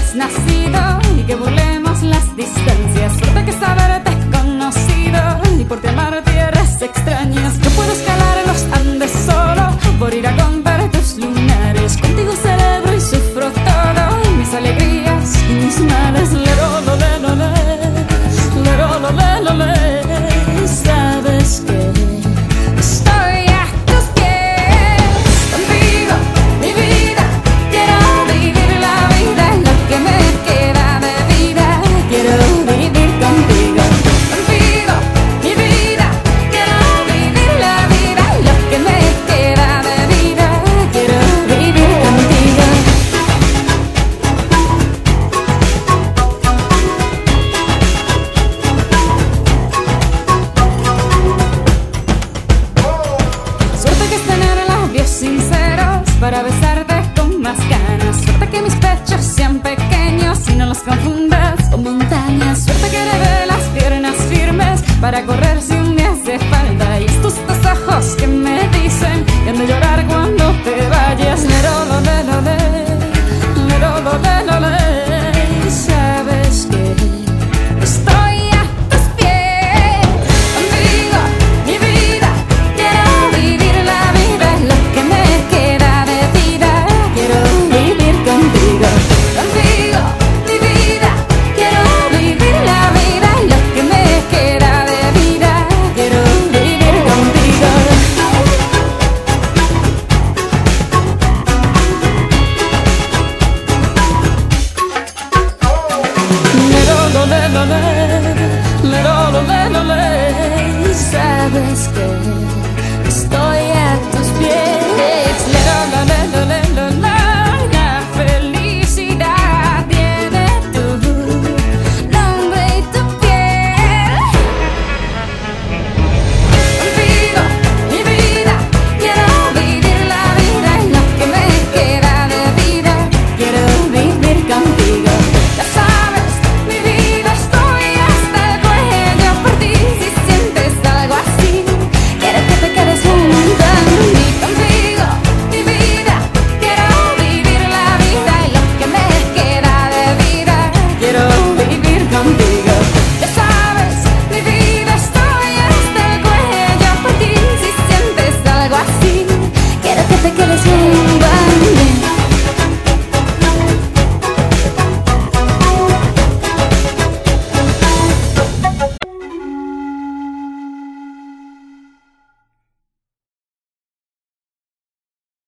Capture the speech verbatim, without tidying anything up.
hayas nacido y que burlemos las distancias. Suerte que saberte conocido y por ti amar tierras extrañas. Yo puedo escalar los Andes solo por ir a contar tus lunares. Contigo celebro y sufro todo, mis alegrías y mis males. Lero, lo, le, lo, le. Lero, lo, le, lo, le. Sabes que estoy a tus pies. Contigo, mi vida, quiero vivir la vida. Lo que me queda de vida, quiero vivir contigo. Contigo, mi vida, quiero vivir la vida. Lo que me queda de vida, quiero vivir contigo. Suerte que es tener labios sinceros para besarte con más ganas. Suerte que mis pechos sean pequeños y no los confundas con montañas. Suerte que heredé las piernas firmes para correr si un día hace falta. Y estos dos ojos que me dicen que han de llorar cuando te vayas. Lero, lo, le, lo, le. Lero, lo, le, lo, le. Sabes que estoy a tus pies. Contigo, mi vida, quiero vivir la vida. Lo que me queda de vida, quiero vivir contigo. Contigo, mi vida, quiero vivir la vida. Lo que me queda de vida, quiero vivir contigo. Lero, lo, le, lo, le. Lero, lo, le, lo, le. Sabes que